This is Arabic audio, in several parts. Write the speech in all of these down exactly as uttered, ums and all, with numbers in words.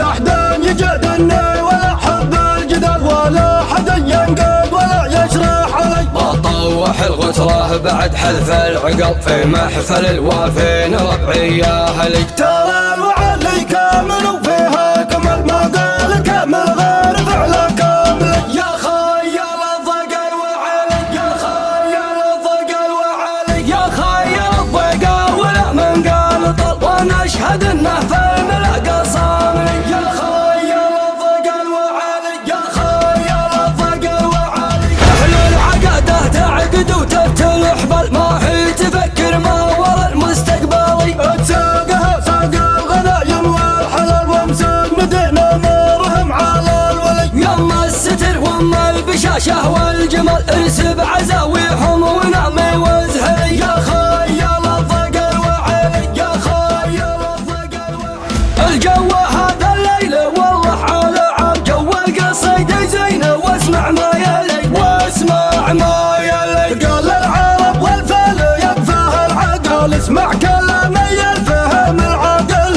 لا حدا يجادلني ولا حب الجدال ولا حدا ينقد ولا يشرح علي. بطوح الغترة بعد حذف العقل في محفل الوافين ربعي يا هلي. ترى الوعلي كامل وفيها كمل ما قال كامل غير فعله كامل. يا خيال الضقل وعلي يا خيال الضقل وعلي يا خيال الضقل ولا من قال طل وانا اشهد انه في الملأ صاملي. يا خيال الضقل وعلي يا خيال الضقل وعلي اهل العقده تعقد وتفتل حبل ما هي تفكر ما ورا المستقبلي. تساقها ساق الغنايم والحلال وامسك مدينة مرهم على الولي. يما الستر وما البشاشة والجمال ارسب عزاويهم ونعمي وزهري. يا خيال الضقل وعلي يا خيال الضقل وعلي. الجو هذا الليل والله على عام جو القصيدة زينة واسمع ما يلي واسمع ما يلي. قال العرب والفل يكفاه العقل اسمع كلامي يلفهم العقل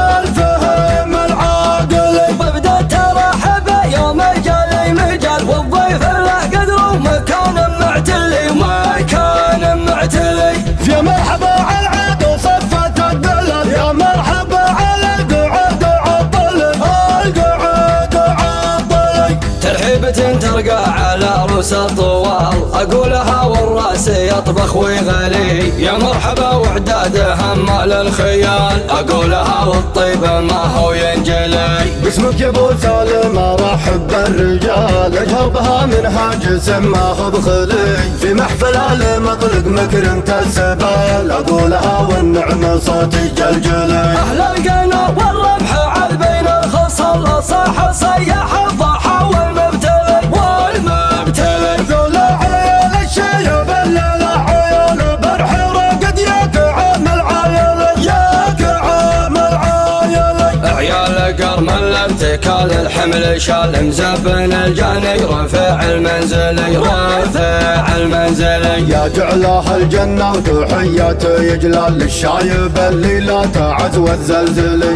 يلفهم العقل. وببدأ ترحب يوم جالي مجال والضيف له قدر ومكان معتلي ومكان معتلي. يا مرحبا على العقل صفت الدلل يا مرحبا على القعود عطل القعود عطل. ترحيبة ترقى على رؤوس الطوال اقولها والراس يطبخ ويغلي. يا مرحبا وعداد همال الخيال اقولها والطيب ما هو ينجلي. باسمك يا ابو سالم ارحب بالرجال اجهر بها منهاج سماه بخلي. في محفل المطلق مكرم تسبال اقولها والنعم صوتي جلجلي. اهل القنا والربح عاد بين الخصل صاح صيح الضحى والمبتلي والمبتلي. قول عيال الشيب الليلة عيال برحي رقد يا كعام العايل يا كعام العايل. عيال قرم الابتكال الحمل شال مزبن الجاني رفع المنزلي رفع المنزلي. يا جعله الجنة وتحية يجلال للشايب اللي لا تعز والزلزلي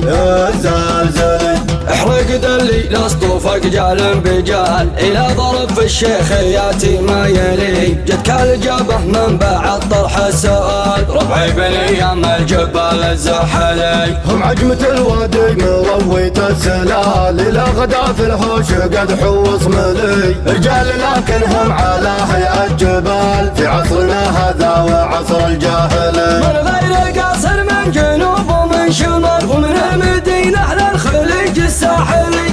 الزلزلي. احرق دلي لاصطوفك جال بجال الى ضرب في الشيخ ياتي ما يلي. جدك الجبه من بعد طرح السؤال ربعي بن ايام الجبال الزحلي. هم عجمة الوادي مروية السلال الى غدا في الهوش قد حوص ملي. رجال لكنهم على هيئة جبال في عصرنا هذا وعصر الجاهلي. من غير قاصر من جنوب ومن شمال ومن المدينة للخليج الساحلي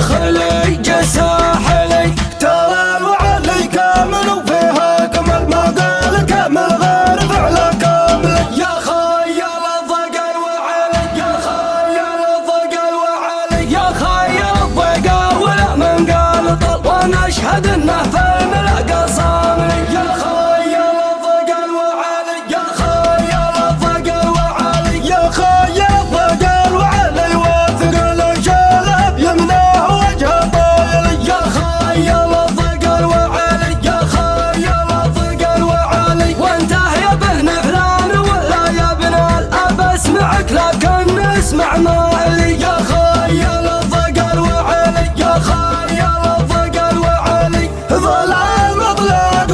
للخليج الساحلي. ترى الوعلي كامل وفيها كمل ما قال كامل غير فعله كامل. يا خيال الضقل وعلي يا خيال الضقل وعلي يا خيال الضقل ولا من قال طل وانا اشهد انه في الملأ صاملي. يا خيال الضقل وعلي يا خيال الضقل وعلي يا خيال الضقل وعلي وثقل شلب يمناه وجه طايل. يا خيال الضقل وعلي يا خيال الضقل وعلي. وانت يا ابن فلان ولا يا ابن الاب اسمعك لكن اسمع ما لي. يا خيال الضقل وعلي يا خيال الضقل وعلي. ظلام مطلق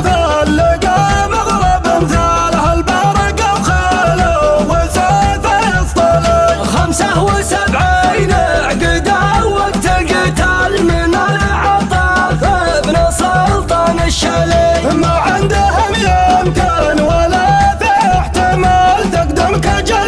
فلقى مغرب مثاله البرق وخاله وسيفه يصطلي. خمسة وسبعين عقده وقت القتال من العطاف ابن سلطان الشلي. ما عندهم يمكن ولا في احتمال تقدم كجل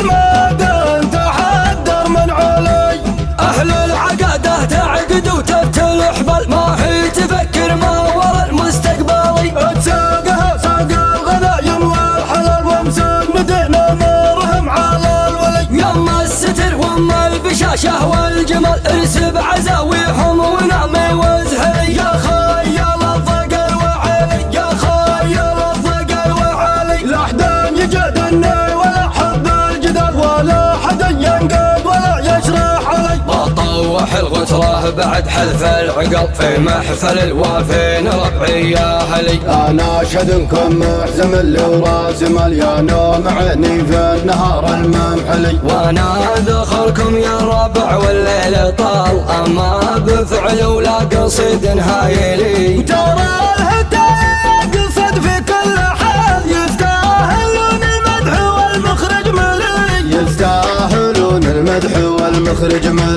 مدن تحدر من علي. اهل العقده تعقد وتفتل حبل ما هي تفكر ما ورا المستقبلي. تساقها ساق الغنايم والحلال وامسك مدينة مرهم على الولي. يما الستر وما البشاشة والجمال ارسب عزاويهم ونعمي وزهري. يا خيال الضقل وعلي يا خيال الضقل وعلي. لا حدا يجادلني ولا حب الجدال ولا حدا ينقد ولا يشرح علي. بطوح الغترة بعد حذف العقل في محفل الوافين ربعي يا هلي. انا اشهدكم محزم اللي وراسي مليان ومعني في النهار الممحلي، وانا ذخركم يا ربع والليل طال اما بفعل ولا قصيد هايلي. ترى الهدايا قصد في كل حال يستاهلون المدح والمخرج ملي، يستاهلون المدح والمخرج ملي.